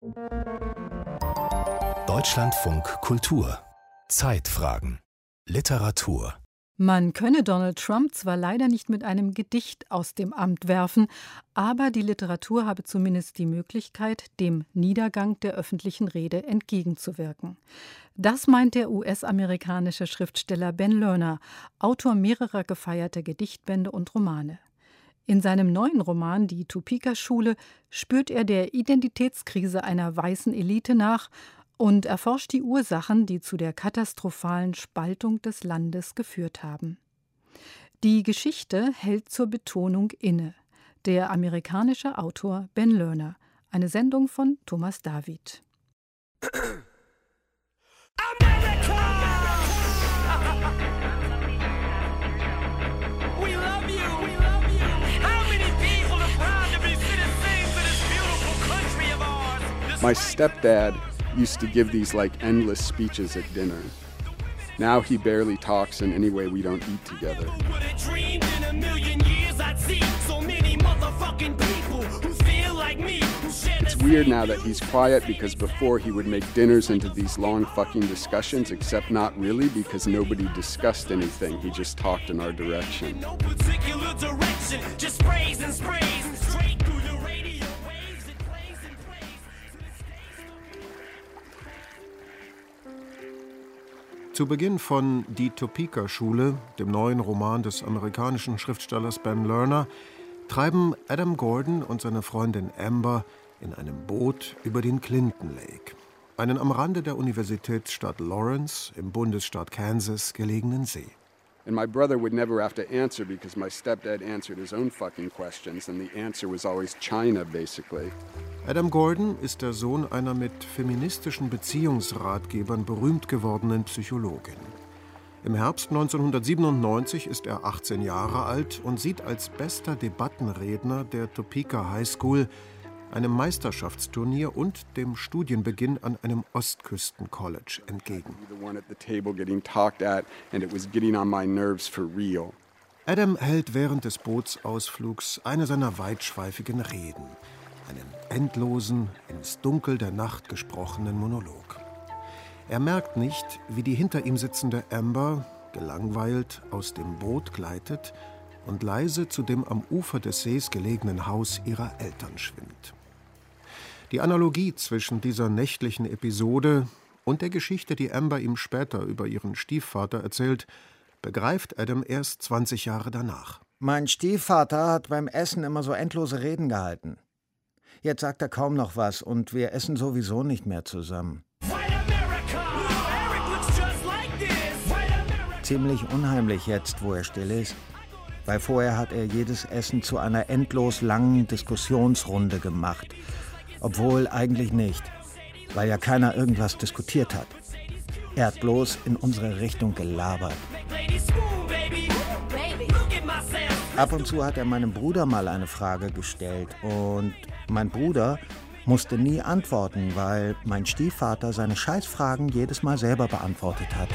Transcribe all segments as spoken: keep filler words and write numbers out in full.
Deutschlandfunk Kultur. Zeitfragen. Literatur. Man könne Donald Trump zwar leider nicht mit einem Gedicht aus dem Amt werfen, aber die Literatur habe zumindest die Möglichkeit, dem Niedergang der öffentlichen Rede entgegenzuwirken. Das meint der U S-amerikanische Schriftsteller Ben Lerner, Autor mehrerer gefeierter Gedichtbände und Romane. In seinem neuen Roman »Die Topeka-Schule« spürt er der Identitätskrise einer weißen Elite nach und erforscht die Ursachen, die zu der katastrophalen Spaltung des Landes geführt haben. Die Geschichte hält zur Betonung inne. Der amerikanische Autor Ben Lerner. Eine Sendung von Thomas David. My stepdad used to give these like endless speeches at dinner. Now he barely talks, and anyway we don't eat together. It's weird now that he's quiet, because before he would make dinners into these long fucking discussions, except not really, because nobody discussed anything. He just talked in our direction. No particular direction, just sprays and sprays straight through the radio waves. It plays and plays. Zu Beginn von »Die Topeka-Schule«, dem neuen Roman des amerikanischen Schriftstellers Ben Lerner, treiben Adam Gordon und seine Freundin Amber in einem Boot über den Clinton Lake, einen am Rande der Universitätsstadt Lawrence im Bundesstaat Kansas gelegenen See. And my brother would never have to answer because my stepdad answered his own fucking questions and the answer was always China, basically. Adam Gordon ist der Sohn einer mit feministischen Beziehungsratgebern berühmt gewordenen Psychologin. Im Herbst neunzehnhundertsiebenundneunzig ist er achtzehn Jahre alt und sieht als bester Debattenredner der Topeka High School einem Meisterschaftsturnier und dem Studienbeginn an einem Ostküsten-College entgegen. Adam hält während des Bootsausflugs eine seiner weitschweifigen Reden, einen endlosen, ins Dunkel der Nacht gesprochenen Monolog. Er merkt nicht, wie die hinter ihm sitzende Amber, gelangweilt, aus dem Boot gleitet und leise zu dem am Ufer des Sees gelegenen Haus ihrer Eltern schwimmt. Die Analogie zwischen dieser nächtlichen Episode und der Geschichte, die Amber ihm später über ihren Stiefvater erzählt, begreift Adam erst zwanzig Jahre danach. Mein Stiefvater hat beim Essen immer so endlose Reden gehalten. Jetzt sagt er kaum noch was und wir essen sowieso nicht mehr zusammen. Ziemlich unheimlich jetzt, wo er still ist. Weil vorher hat er jedes Essen zu einer endlos langen Diskussionsrunde gemacht. Obwohl eigentlich nicht, weil ja keiner irgendwas diskutiert hat. Er hat bloß in unsere Richtung gelabert. Ab und zu hat er meinem Bruder mal eine Frage gestellt und mein Bruder musste nie antworten, weil mein Stiefvater seine Scheißfragen jedes Mal selber beantwortet hat.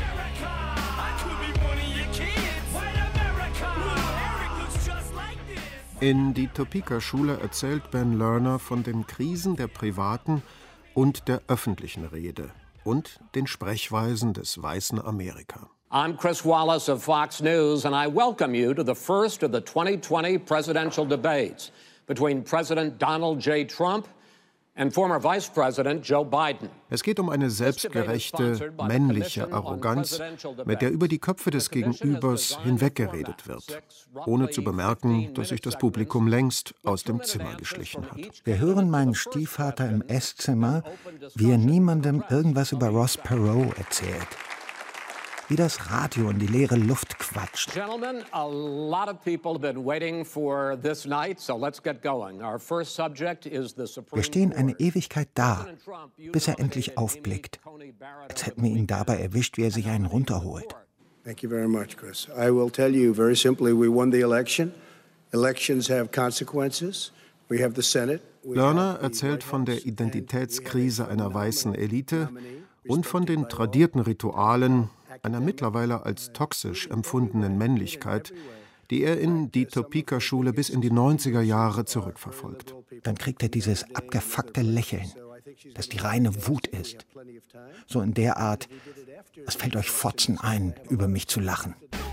In »Die Topeka-Schule« erzählt Ben Lerner von den Krisen der privaten und der öffentlichen Rede und den Sprechweisen des weißen Amerika. I'm Chris Wallace of Fox News, and I welcome you to the first of the twenty twenty presidential debates between President Donald J. Trump and former Vice President Joe Biden. Es geht um eine selbstgerechte, männliche Arroganz, mit der über die Köpfe des Gegenübers hinweggeredet wird, ohne zu bemerken, dass sich das Publikum längst aus dem Zimmer geschlichen hat. Wir hören meinen Stiefvater im Esszimmer, wie er niemandem irgendwas über Ross Perot erzählt. Wie das Radio in die leere Luft quatscht. Gentlemen, a lot of people have been waiting for this night, so let's get going. Our first subject is the Supreme Court. Wir stehen eine Ewigkeit da, bis er endlich aufblickt. Als hätten wir ihn dabei erwischt, wie er sich einen runterholt. Thank you very much, Chris. I will tell you very simply, we won the election. Elections have consequences. We have the Senate. Lerner erzählt von der Identitätskrise einer weißen Elite und von den tradierten Ritualen einer mittlerweile als toxisch empfundenen Männlichkeit, die er in »Die Topeka-Schule« bis in die neunziger Jahre zurückverfolgt. Dann kriegt er dieses abgefuckte Lächeln. das die reine Wut ist. So in der Art, es fällt euch Fotzen ein, über mich zu lachen.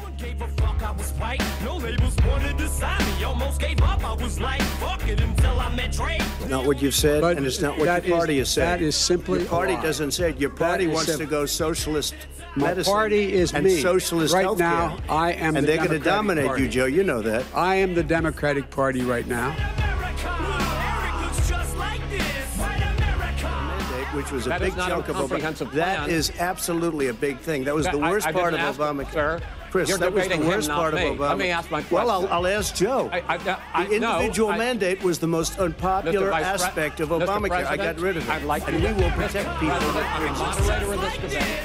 Not what you've said, and it's not what your party has said. That is simply your party a lie. doesn't say it. Your party wants simple. to go socialist My medicine party is and me. socialist right healthcare. now, I am and the they're going to Democratic dominate Party. you, Joe. You know that. I am the Democratic Party right now. Which was a That big is not chunk a of Obama. comprehensive plan. That is absolutely a big thing. That was That- the I- worst I part of didn't ask Obamacare. him, sir. Chris, You're that was the debating him, worst not part me. of Obama. Let me ask my Well, I'll, question. I'll ask Joe. I, I, I, the individual no, I, mandate was the most unpopular Mister Vice Pre- aspect of Mister Obamacare. I got President, rid of it. I'd like and to- we will Mister protect people. President, I'm a moderator of this debate.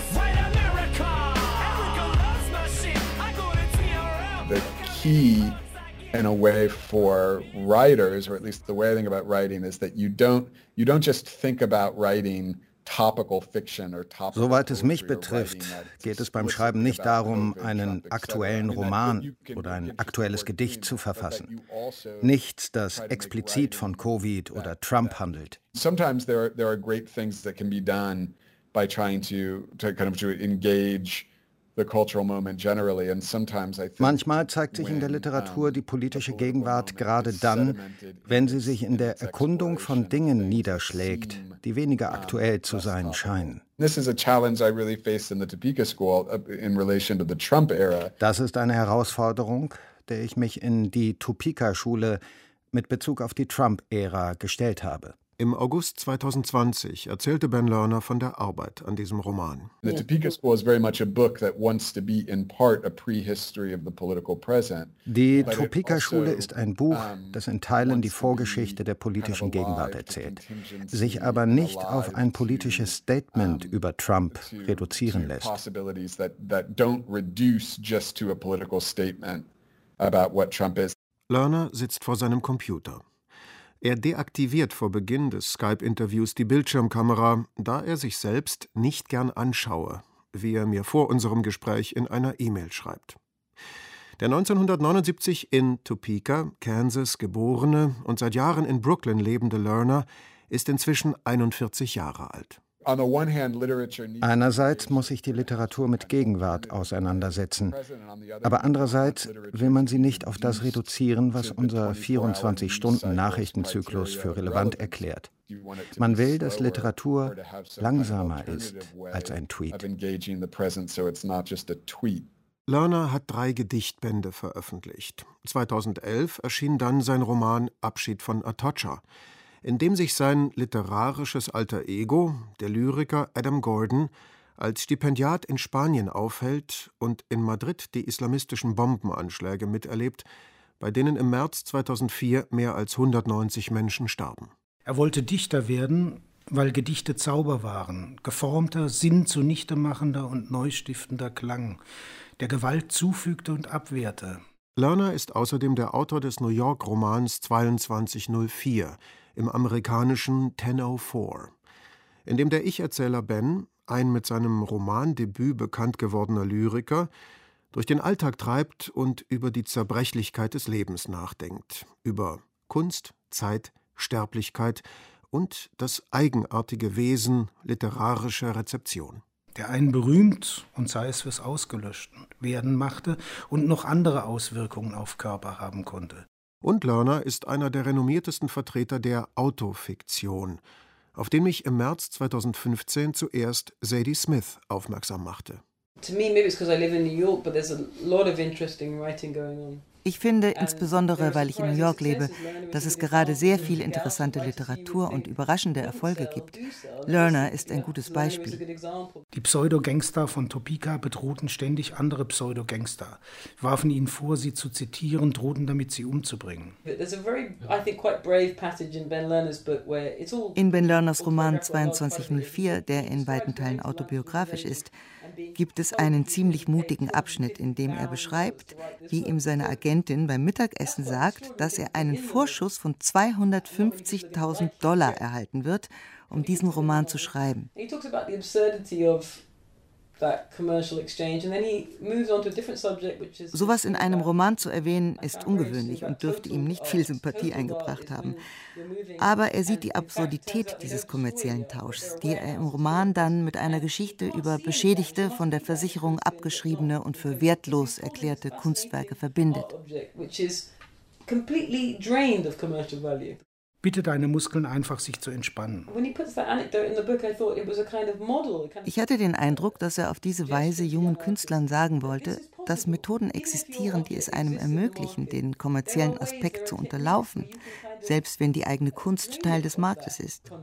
The key, in a way, for writers, or at least the way I think about writing, is that you don't you don't just think about writing topical fiction or topical Soweit es mich poetry or betrifft, writing that's geht es beim explicitly Schreiben nicht about darum, COVID, einen Trump, et cetera. aktuellen I mean, that you Roman can- oder you ein can aktuelles support Gedicht doing zu that, but that verfassen. you also Nichts, das try to make explizit von writing Covid oder that- Trump that- handelt. Sometimes there are, there are great things that can be done by trying to, to kind of to engage the cultural moment generally, and sometimes I think Manchmal zeigt sich in der when, Literatur um, die politische the political Gegenwart moment gerade is dann, sedimented wenn in sie its- sich in in der its Erkundung von exploration of Dingen things that niederschlägt, seem, die weniger um, aktuell zu less sein topical. scheinen. This is a challenge I really faced in the Topeka School uh, in relation to the Trump era. Das ist eine Herausforderung, der ich mich in die Topeka-Schule mit Bezug auf die Trump-Ära gestellt habe. Im August zweitausendzwanzig erzählte Ben Lerner von der Arbeit an diesem Roman. The Topeka School is very much a book that wants to be in part a prehistory of the political present. Die But it Topeka-Schule also, ist ein Buch, um, das in Teilen die wants to be Vorgeschichte der kind politischen of Gegenwart alive to erzählt, contingency, sich aber nicht auf alive ein to, politisches Statement um, über Trump to- reduzieren to lässt. possibilities that, that don't reduce just to a political statement about what Trump is. Lerner sitzt vor seinem Computer. Er deaktiviert vor Beginn des Skype-Interviews die Bildschirmkamera, da er sich selbst nicht gern anschaue, wie er mir vor unserem Gespräch in einer E-Mail schreibt. Der neunzehnhundertneunundsiebzig in Topeka, Kansas geborene und seit Jahren in Brooklyn lebende Lerner ist inzwischen einundvierzig Jahre alt. On the one hand, literature needs Einerseits muss sich die Literatur mit Gegenwart auseinandersetzen, aber andererseits will man sie nicht auf das reduzieren, was unser vierundzwanzig-Stunden-Nachrichtenzyklus für relevant erklärt. Man will, dass Literatur langsamer ist als ein Tweet. Lerner hat drei Gedichtbände veröffentlicht. zweitausendelf erschien dann sein Roman Abschied von Atocha, in dem sich sein literarisches Alter Ego, der Lyriker Adam Gordon, als Stipendiat in Spanien aufhält und in Madrid die islamistischen Bombenanschläge miterlebt, bei denen im März zweitausendvier mehr als hundertneunzig Menschen starben. Er wollte Dichter werden, weil Gedichte Zauber waren, geformter, Sinn zunichte machender und neustiftender Klang, der Gewalt zufügte und abwehrte. Lerner ist außerdem der Autor des New York-Romans zweiundzwanzig null vier, im amerikanischen ten oh four, in dem der Ich-Erzähler Ben, ein mit seinem Romandebüt bekannt gewordener Lyriker, durch den Alltag treibt und über die Zerbrechlichkeit des Lebens nachdenkt, über Kunst, Zeit, Sterblichkeit und das eigenartige Wesen literarischer Rezeption. Der einen berühmt und sei es fürs Ausgelöschten werden machte und noch andere Auswirkungen auf Körper haben konnte. Und Lerner ist einer der renommiertesten Vertreter der Autofiktion, auf den mich im März zweitausendfünfzehn zuerst Zadie Smith aufmerksam machte. To me, maybe it's because I live in New York, but there's a lot of interesting writing going on. Ich finde, insbesondere weil ich in New York lebe, dass es gerade sehr viel interessante Literatur und überraschende Erfolge gibt. Lerner ist ein gutes Beispiel. Die Pseudogangster von Topeka bedrohten ständig andere Pseudogangster, warfen ihnen vor, sie zu zitieren, drohten damit, sie umzubringen. In Ben Lerners Roman zweiundzwanzig null vier, der in weiten Teilen autobiografisch ist, gibt es einen ziemlich mutigen Abschnitt, in dem er beschreibt, wie ihm seine Agentin beim Mittagessen sagt, dass er einen Vorschuss von zweihundertfünfzigtausend Dollar erhalten wird, um diesen Roman zu schreiben. Sowas in einem Roman zu erwähnen, ist ungewöhnlich und dürfte ihm nicht viel Sympathie eingebracht haben. Aber er sieht die Absurdität dieses kommerziellen Tauschs, die er im Roman dann mit einer Geschichte über beschädigte, von der Versicherung abgeschriebene und für wertlos erklärte Kunstwerke verbindet. Bitte deine Muskeln einfach, sich zu entspannen. Ich hatte den Eindruck, dass er auf diese Weise jungen Künstlern sagen wollte, dass Methoden existieren, die es einem ermöglichen, den kommerziellen Aspekt zu unterlaufen, selbst wenn die eigene Kunst Teil des Marktes ist.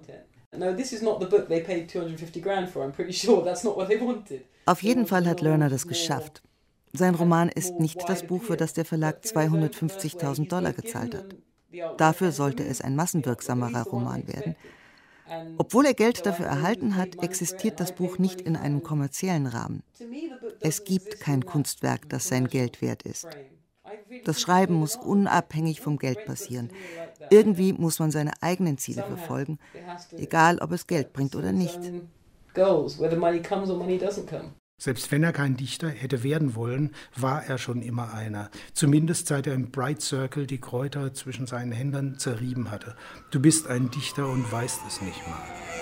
Auf jeden Fall hat Lerner das geschafft. Sein Roman ist nicht das Buch, für das der Verlag zweihundertfünfzigtausend Dollar gezahlt hat. Dafür sollte es ein massenwirksamerer Roman werden. Obwohl er Geld dafür erhalten hat, existiert das Buch nicht in einem kommerziellen Rahmen. Es gibt kein Kunstwerk, das sein Geld wert ist. Das Schreiben muss unabhängig vom Geld passieren. Irgendwie muss man seine eigenen Ziele verfolgen, egal ob es Geld bringt oder nicht. Selbst wenn er kein Dichter hätte werden wollen, war er schon immer einer. Zumindest seit er im Bright Circle die Kräuter zwischen seinen Händen zerrieben hatte. Du bist ein Dichter und weißt es nicht mal.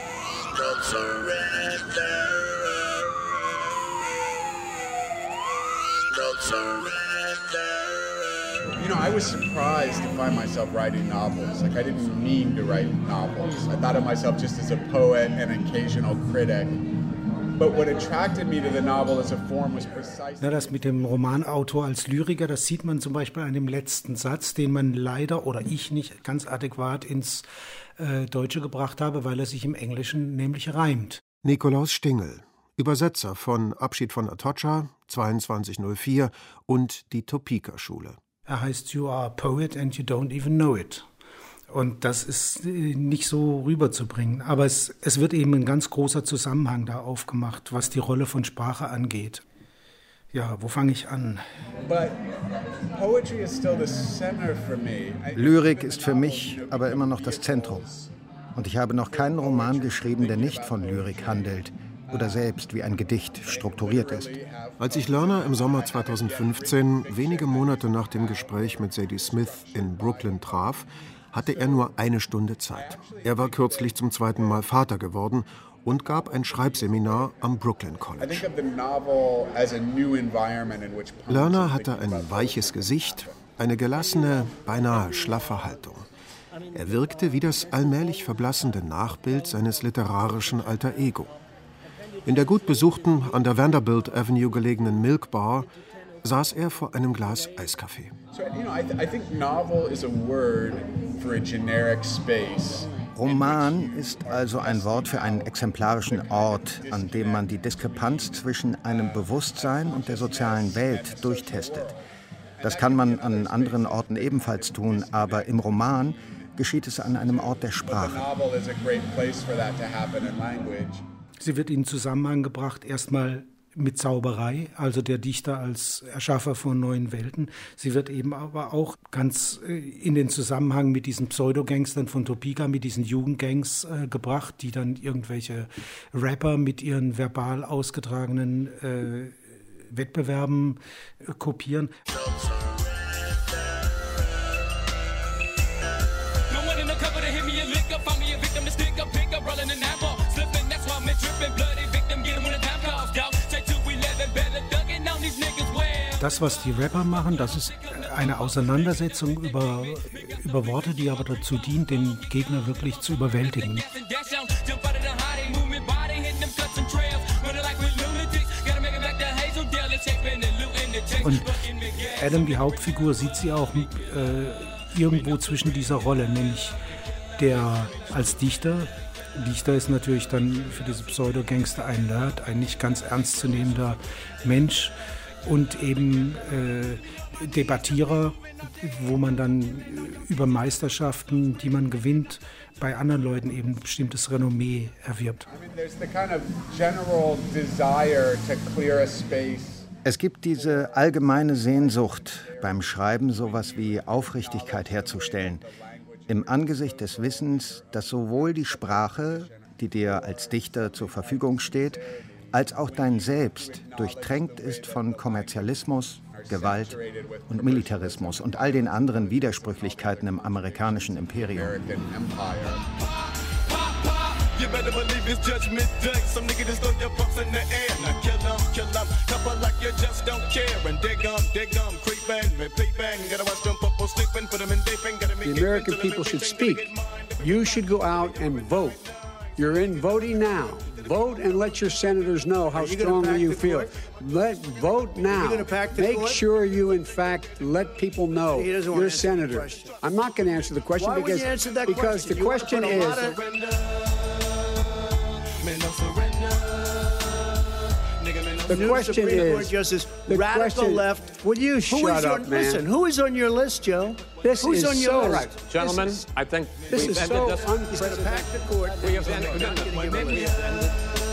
You know, I was surprised to find myself writing novels. Like, I didn't mean to write novels. I thought of myself just as a poet and occasional critic. But what attracted me to the novel as a form was precisely... Na, das mit dem Romanautor als Lyriker, das sieht man zum Beispiel an dem letzten Satz, den man leider oder ich nicht ganz adäquat ins äh, Deutsche gebracht habe, weil er sich im Englischen nämlich reimt. Nikolaus Stingel, Übersetzer von Abschied von Atocha, zweiundzwanzig null vier und die Topeka-Schule. Er heißt You are a poet and you don't even know it. Und das ist nicht so rüberzubringen. Aber es, es wird eben ein ganz großer Zusammenhang da aufgemacht, was die Rolle von Sprache angeht. Ja, wo fange ich an? Lyrik ist für mich aber immer noch das Zentrum. Und ich habe noch keinen Roman geschrieben, der nicht von Lyrik handelt oder selbst wie ein Gedicht strukturiert ist. Als ich Lerner im Sommer zweitausendfünfzehn, wenige Monate nach dem Gespräch mit Zadie Smith in Brooklyn traf, hatte er nur eine Stunde Zeit. Er war kürzlich zum zweiten Mal Vater geworden und gab ein Schreibseminar am Brooklyn College. Lerner hatte ein weiches Gesicht, eine gelassene, beinahe schlaffe Haltung. Er wirkte wie das allmählich verblassende Nachbild seines literarischen Alter Ego. In der gut besuchten, an der Vanderbilt Avenue gelegenen Milk Bar saß er vor einem Glas Eiskaffee. Roman ist also ein Wort für einen exemplarischen Ort, an dem man die Diskrepanz zwischen einem Bewusstsein und der sozialen Welt durchtestet. Das kann man an anderen Orten ebenfalls tun, aber im Roman geschieht es an einem Ort der Sprache. Sie wird in Zusammenhang gebracht, erstmal mit Zauberei, also der Dichter als Erschaffer von neuen Welten. Sie wird eben aber auch ganz in den Zusammenhang mit diesen Pseudogangstern von Topeka, mit diesen Jugendgangs äh, gebracht, die dann irgendwelche Rapper mit ihren verbal ausgetragenen äh, Wettbewerben äh, kopieren. Das, was die Rapper machen, das ist eine Auseinandersetzung über, über Worte, die aber dazu dient, den Gegner wirklich zu überwältigen. Und Adam, die Hauptfigur, sieht sie auch äh, irgendwo zwischen dieser Rolle, nämlich der als Dichter. Dichter ist natürlich dann für diese Pseudogangster ein Nerd, ein nicht ganz ernstzunehmender Mensch und eben äh, Debattierer, wo man dann über Meisterschaften, die man gewinnt, bei anderen Leuten eben ein bestimmtes Renommee erwirbt. Es gibt diese allgemeine Sehnsucht beim Schreiben, sowas wie Aufrichtigkeit herzustellen. Im Angesicht des Wissens, dass sowohl die Sprache, die dir als Dichter zur Verfügung steht, als auch dein Selbst durchtränkt ist von Kommerzialismus, Gewalt und Militarismus und all den anderen Widersprüchlichkeiten im amerikanischen Imperium. You better believe it's judgment day. Some nigga just throw your pumps in the air. Now kill them, kill them. Couple like you just don't care. And dig them, dig them, creep bang, repeat bang. Gotta watch them people sleeping, put them in deep and gotta make the American people should speak. You should go out and vote. You're in voting now. Vote and let your senators know how strongly you feel. Let vote now. Make sure you, in fact, let people know you're a senator. I'm not going to answer the question Why because, you answer that because question? the question is. The question is, Justice, the radical question, left. Will you who shut your, up, man? Listen, who is on your list, Joe? This Who's is on your so list? right. Gentlemen, this is, I think this we've is ended so this. He's going to pack the court. We have ended. No, no, no, maybe we have ended.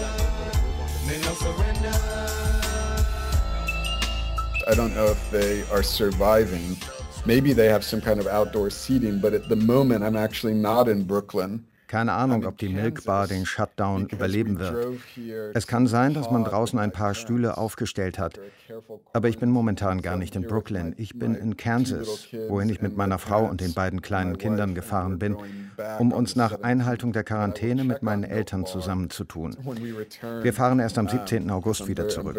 I don't know if they are surviving. Maybe they have some kind of outdoor seating, but at the moment I'm actually not in Brooklyn. Keine Ahnung, ob die Milk Bar den Shutdown überleben wird. Es kann sein, dass man draußen ein paar Stühle aufgestellt hat. Aber ich bin momentan gar nicht in Brooklyn. Ich bin in Kansas, wohin ich mit meiner Frau und den beiden kleinen Kindern gefahren bin, um uns nach Einhaltung der Quarantäne mit meinen Eltern zusammenzutun. Wir fahren erst am siebzehnten August wieder zurück.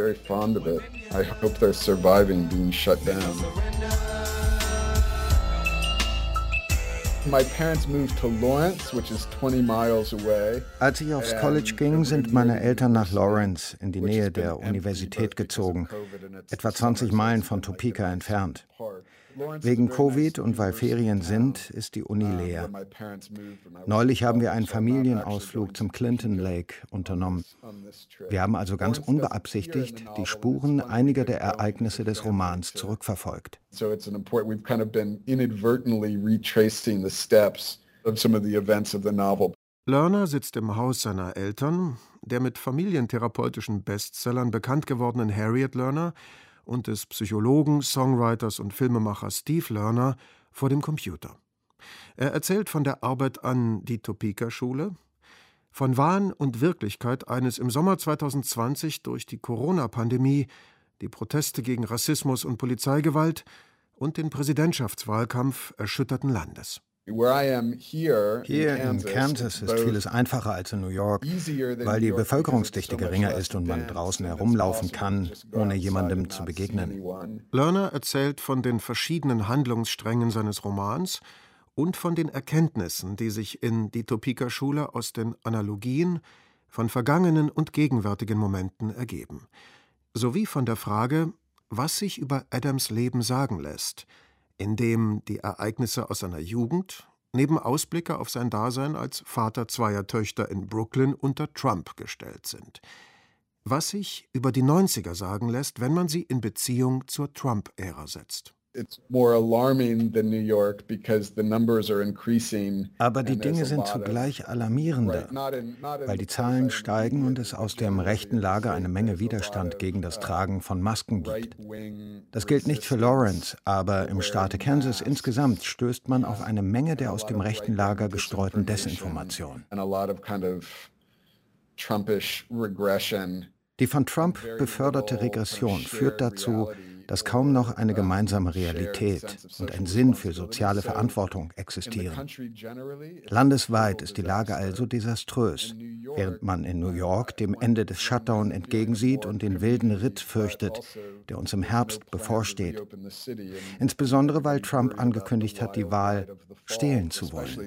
Als ich aufs College ging, sind meine Eltern nach Lawrence, in die Nähe der Universität gezogen, etwa zwanzig Meilen von Topeka entfernt. Wegen Covid und weil Ferien sind, ist die Uni leer. Neulich haben wir einen Familienausflug zum Clinton Lake unternommen. Wir haben also ganz unbeabsichtigt die Spuren einiger der Ereignisse des Romans zurückverfolgt. Lerner sitzt im Haus seiner Eltern, der mit familientherapeutischen Bestsellern bekannt gewordenen Harriet Lerner und des Psychologen, Songwriters und Filmemachers Steve Lerner vor dem Computer. Er erzählt von der Arbeit an die Topeka-Schule, von Wahn und Wirklichkeit eines im Sommer zweitausendzwanzig durch die Corona-Pandemie, die Proteste gegen Rassismus und Polizeigewalt und den Präsidentschaftswahlkampf erschütterten Landes. Hier in Kansas ist vieles einfacher als in New York, weil die Bevölkerungsdichte geringer ist und man draußen herumlaufen kann, ohne jemandem zu begegnen. Lerner erzählt von den verschiedenen Handlungssträngen seines Romans und von den Erkenntnissen, die sich in die Topeka-Schule aus den Analogien von vergangenen und gegenwärtigen Momenten ergeben, sowie von der Frage, was sich über Adams Leben sagen lässt, in dem die Ereignisse aus seiner Jugend neben Ausblicke auf sein Dasein als Vater zweier Töchter in Brooklyn unter Trump gestellt sind. Was sich über die neunziger sagen lässt, wenn man sie in Beziehung zur Trump-Ära setzt. Aber die Dinge sind zugleich alarmierender, weil die Zahlen steigen und es aus dem rechten Lager eine Menge Widerstand gegen das Tragen von Masken gibt. Das gilt nicht für Lawrence, aber im Staate Kansas insgesamt stößt man auf eine Menge der aus dem rechten Lager gestreuten Desinformation. Die von Trump beförderte Regression führt dazu, dass kaum noch eine gemeinsame Realität und ein Sinn für soziale Verantwortung existieren. Landesweit ist die Lage also desaströs, während man in New York dem Ende des Shutdown entgegensieht und den wilden Ritt fürchtet, der uns im Herbst bevorsteht. Insbesondere, weil Trump angekündigt hat, die Wahl stehlen zu wollen.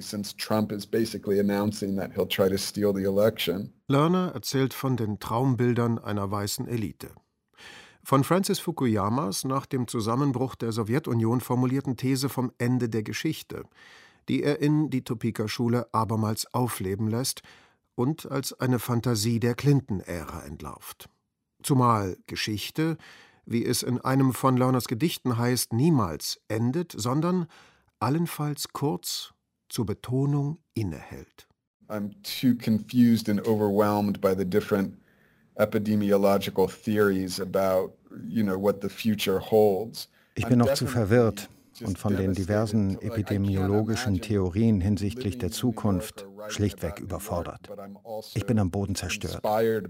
Lerner erzählt von den Traumbildern einer weißen Elite. Von Francis Fukuyamas nach dem Zusammenbruch der Sowjetunion formulierten These vom Ende der Geschichte, die er in die Topeka-Schule abermals aufleben lässt und als eine Fantasie der Clinton-Ära entlarvt. Zumal Geschichte, wie es in einem von Lerners Gedichten heißt, niemals endet, sondern allenfalls kurz zur Betonung innehält. I'm too confused and overwhelmed by the different epidemiological theories about, you know, what the future holds. Ich bin noch zu verwirrt und von den diversen epidemiologischen Theorien hinsichtlich der Zukunft schlichtweg überfordert. Ich bin am Boden zerstört.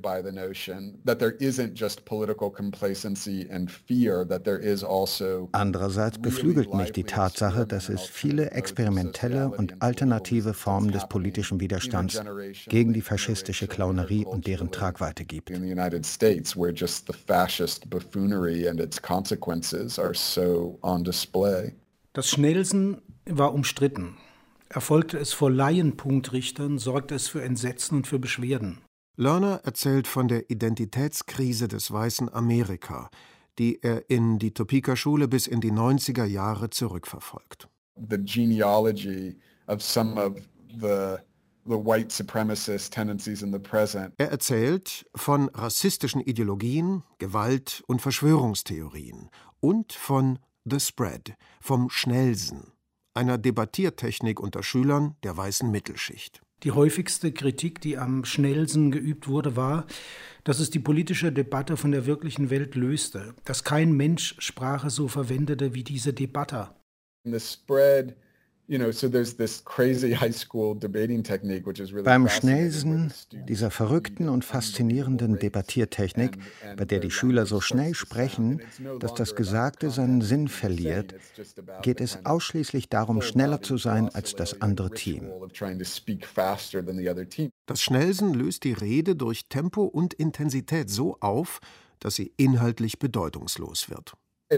Andererseits beflügelt mich die Tatsache, dass es viele experimentelle und alternative Formen des politischen Widerstands gegen die faschistische Clownerie und deren Tragweite gibt. Das Schnellsen war umstritten. Erfolgte es vor Laienpunktrichtern, sorgte es für Entsetzen und für Beschwerden. Lerner erzählt von der Identitätskrise des weißen Amerika, die er in die Topeka-Schule bis in die neunziger Jahre zurückverfolgt. The genealogy of some of the the white supremacist tendencies in the present. Er erzählt von rassistischen Ideologien, Gewalt und Verschwörungstheorien und von The Spread, vom Schnellsen, einer Debattiertechnik unter Schülern der weißen Mittelschicht. Die häufigste Kritik, die am Schnellsen geübt wurde, war, dass es die politische Debatte von der wirklichen Welt löste, dass kein Mensch Sprache so verwendete wie diese Debatter. The Spread, you know, so there's this crazy high school debating technique, which is really Beim Schnellsen, dieser verrückten und faszinierenden Debattiertechnik, bei der die Schüler so schnell sprechen, dass das Gesagte seinen Sinn verliert, geht es ausschließlich darum, schneller zu sein als das andere Team. Das Schnellsen löst die Rede durch Tempo und Intensität so auf, dass sie inhaltlich bedeutungslos wird.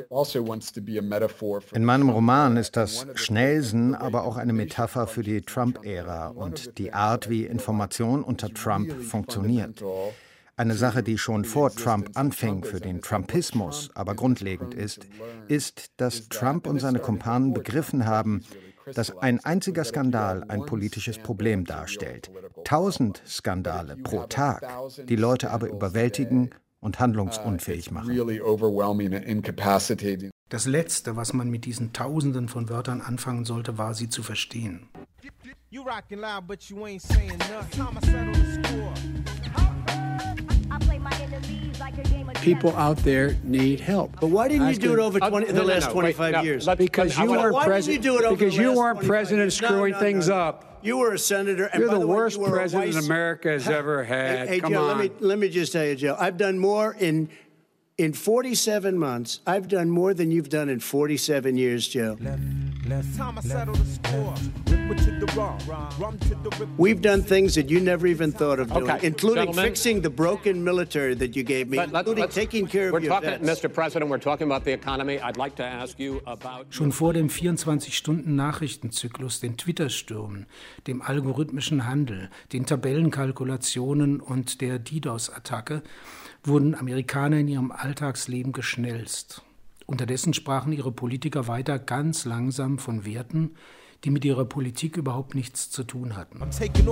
In meinem Roman ist das Schnellsen aber auch eine Metapher für die Trump-Ära und die Art, wie Information unter Trump funktioniert. Eine Sache, die schon vor Trump anfing, für den Trumpismus aber grundlegend ist, ist, dass Trump und seine Kumpanen begriffen haben, dass ein einziger Skandal ein politisches Problem darstellt. Tausend Skandale pro Tag, die Leute aber überwältigen und handlungsunfähig machen. Das Letzte, was man mit diesen Tausenden von Wörtern anfangen sollte, war, sie zu verstehen. People out there need help. But why didn't you do it over twenty, the last twenty-five years? Because you weren't president. Because you weren't president screwing things up. You were a senator. And You're by the, the way, worst you were president vice... America has ever had. Hey, hey Come Joe, on. let me let me just tell you, Joe. I've done more in in forty-seven months. I've done more than you've done in forty-seven years, Joe. We've done things that you never even thought of doing, okay. including Gentlemen. fixing the broken military that you gave me, Let, let, including taking care we're of your talking, vets. Mister President, we're talking about the economy. I'd like to ask you about... Schon vor dem vierundzwanzig-Stunden-Nachrichtenzyklus, den Twitter-Stürmen, dem algorithmischen Handel, den Tabellenkalkulationen und der DDoS-Attacke wurden Amerikaner in ihrem Alltagsleben geschnellst. Unterdessen sprachen ihre Politiker weiter ganz langsam von Werten, die mit ihrer Politik überhaupt nichts zu tun hatten.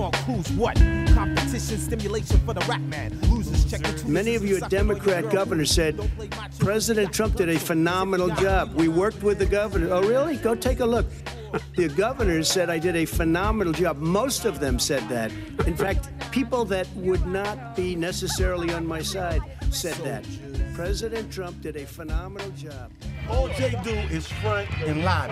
Many of your Democrat governors said, President Trump did a phenomenal job. We worked with the governor. Oh, really? Go take a look. The governors said I did a phenomenal job. Most of them said that. In fact, people that would not be necessarily on my side said that. President Trump did a phenomenal job. All Jay do is front and lie.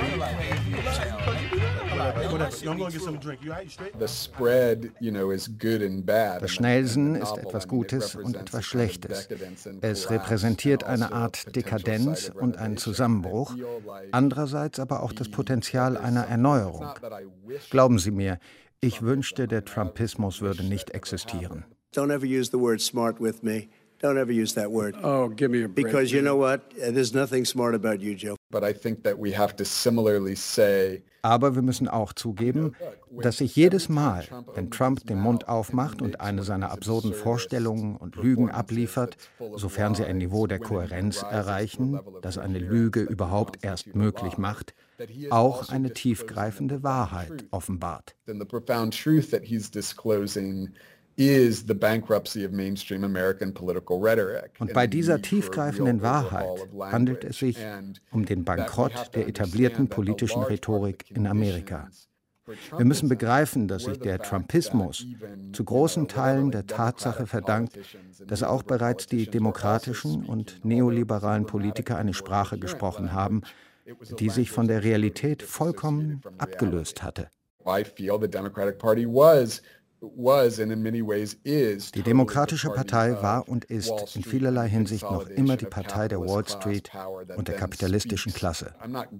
The spread, you know, is good and bad. Das Schnellsen ist etwas Gutes und etwas Schlechtes. Es repräsentiert eine Art Dekadenz und einen Zusammenbruch, andererseits aber auch das Potenzial einer Erneuerung. Glauben Sie mir, ich wünschte, der Trumpismus würde nicht existieren. Don't ever use the word smart with me. Don't ever use that word. Oh, give me a break. Because you know what? There's nothing smart about you, Joe. But I think that we have to similarly say, aber wir müssen auch zugeben, dass sich jedes Mal, wenn Trump den Mund aufmacht und eine seiner absurden Vorstellungen und Lügen abliefert, sofern sie ein Niveau der Kohärenz erreichen, das eine Lüge überhaupt erst möglich macht, auch eine tiefgreifende Wahrheit offenbart. is the bankruptcy of mainstream American political rhetoric. Und bei dieser tiefgreifenden Wahrheit handelt es sich um den Bankrott der etablierten politischen Rhetorik in Amerika. Wir müssen begreifen, dass sich der Trumpismus zu großen Teilen der Tatsache verdankt, dass auch bereits die demokratischen und neoliberalen Politiker eine Sprache gesprochen haben, die sich von der Realität vollkommen abgelöst hatte. I feel the Democratic Party was Die Demokratische Partei war und ist in vielerlei Hinsicht noch immer die Partei der Wall Street und der kapitalistischen Klasse.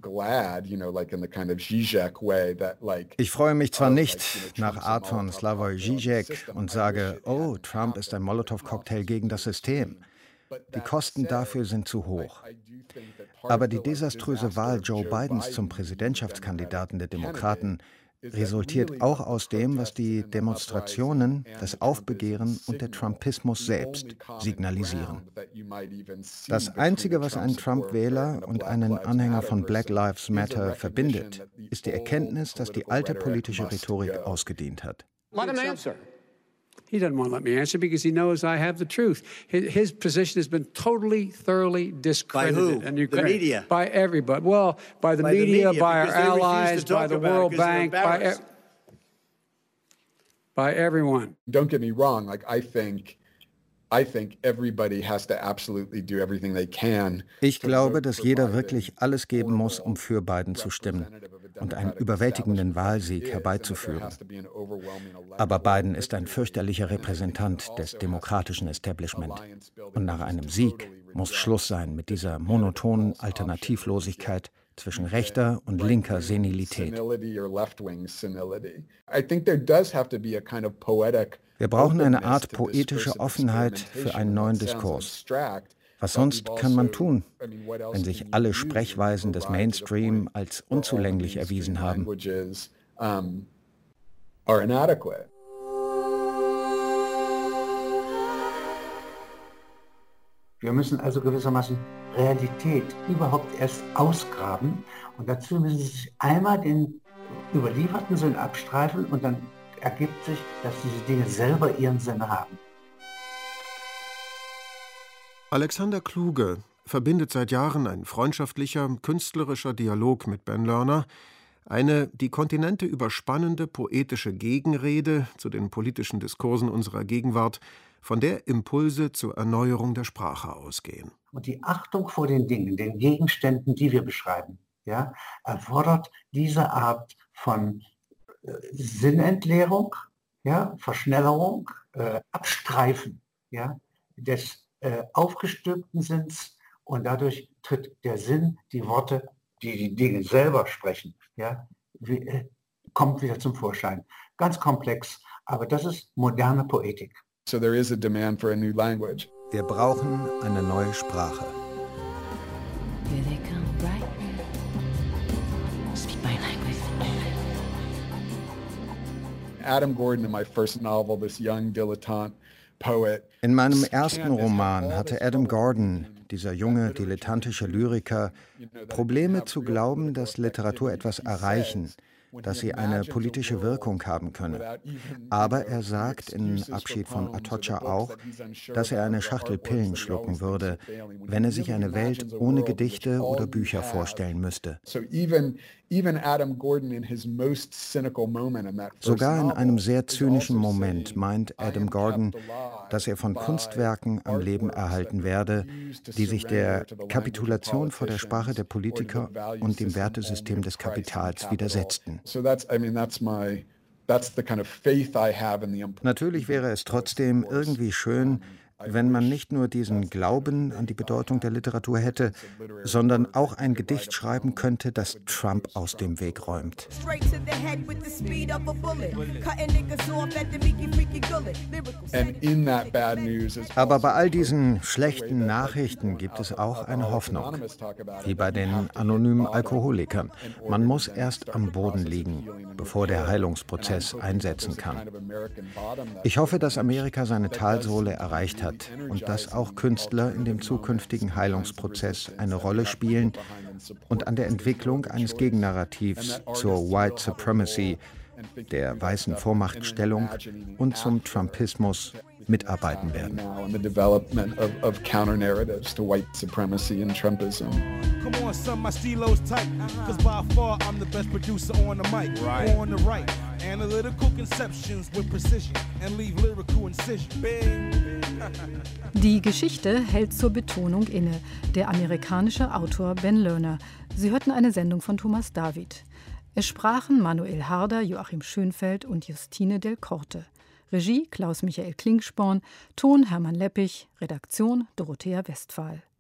Ich freue mich zwar nicht nach Art von Slavoj Žižek und sage, oh, Trump ist ein Molotow-Cocktail gegen das System. Die Kosten dafür sind zu hoch. Aber die desaströse Wahl Joe Bidens zum Präsidentschaftskandidaten der Demokraten resultiert auch aus dem, was die Demonstrationen, das Aufbegehren und der Trumpismus selbst signalisieren. Das Einzige, was einen Trump-Wähler und einen Anhänger von Black Lives Matter verbindet, ist die Erkenntnis, dass die alte politische Rhetorik ausgedient hat. Let him answer. He doesn't want to let me answer because he knows I have the truth. His, his position has been totally, thoroughly discredited. By who? And the media? By everybody. Well, by the by media, the media, by our allies, by the World Bank, by, e by everyone. Don't get me wrong. Like I think, I think everybody has to absolutely do everything they can. Ich glaube, dass jeder wirklich alles geben muss, um für Biden zu stimmen und einen überwältigenden Wahlsieg herbeizuführen. Aber Biden ist ein fürchterlicher Repräsentant des demokratischen Establishment. Und nach einem Sieg muss Schluss sein mit dieser monotonen Alternativlosigkeit zwischen rechter und linker Senilität. Wir brauchen eine Art poetische Offenheit für einen neuen Diskurs. Was sonst kann man tun, wenn sich alle Sprechweisen des Mainstream als unzulänglich erwiesen haben? Wir müssen also gewissermaßen Realität überhaupt erst ausgraben und dazu müssen Sie sich einmal den überlieferten Sinn abstreifen und dann ergibt sich, dass diese Dinge selber ihren Sinn haben. Alexander Kluge verbindet seit Jahren ein freundschaftlicher, künstlerischer Dialog mit Ben Lerner, eine die Kontinente überspannende poetische Gegenrede zu den politischen Diskursen unserer Gegenwart, von der Impulse zur Erneuerung der Sprache ausgehen. Und die Achtung vor den Dingen, den Gegenständen, die wir beschreiben, ja, erfordert diese Art von äh, Sinnentleerung, ja, Verschnellerung, äh, Abstreifen, ja, des äh, aufgestülpten Sinns, und dadurch tritt der Sinn, die Worte, die die Dinge selber sprechen, ja, wie, äh, kommt wieder zum Vorschein. Ganz komplex, aber das ist moderne Poetik. So there is a demand for a new language. Wir brauchen eine neue Sprache. Here they come right now. Speak my language. Adam Gordon in my first novel, this young dilettante poet. In meinem ersten Roman hatte Adam Gordon, dieser junge dilettantische Lyriker, Probleme zu glauben, dass Literatur etwas erreichen, dass sie eine politische Wirkung haben könne. Aber er sagt in Abschied von Atocha auch, dass er eine18 Pillen schlucken würde, wenn er sich eine Welt ohne Gedichte oder Bücher vorstellen müsste. Sogar in einem sehr zynischen Moment meint Adam Gordon, dass er von Kunstwerken am Leben erhalten werde, die sich der Kapitulation vor der Sprache der Politiker und dem Wertesystem des Kapitals widersetzten. Natürlich wäre es trotzdem irgendwie schön, wenn man nicht nur diesen Glauben an die Bedeutung der Literatur hätte, sondern auch ein Gedicht schreiben könnte, das Trump aus dem Weg räumt. Aber bei all diesen schlechten Nachrichten gibt es auch eine Hoffnung, wie bei den anonymen Alkoholikern. Man muss erst am Boden liegen, bevor der Heilungsprozess einsetzen kann. Ich hoffe, dass Amerika seine Talsohle erreicht hat und dass auch Künstler in dem zukünftigen Heilungsprozess eine Rolle spielen und an der Entwicklung eines Gegennarrativs zur White Supremacy, der weißen Vormachtstellung und zum Trumpismus mitarbeiten werden. Come on, son, my stilo's tight, cause by far I'm the best producer on the mic. Right. On the right, analytical conceptions with precision and leave lyrical incision. Bing. Die Geschichte hält zur Betonung inne. Der amerikanische Autor Ben Lerner. Sie hörten eine Sendung von Thomas David. Es sprachen Manuel Harder, Joachim Schönfeld und Justine Del Corte. Regie Klaus-Michael Klingsporn, Ton Hermann Leppich, Redaktion Dorothea Westphal.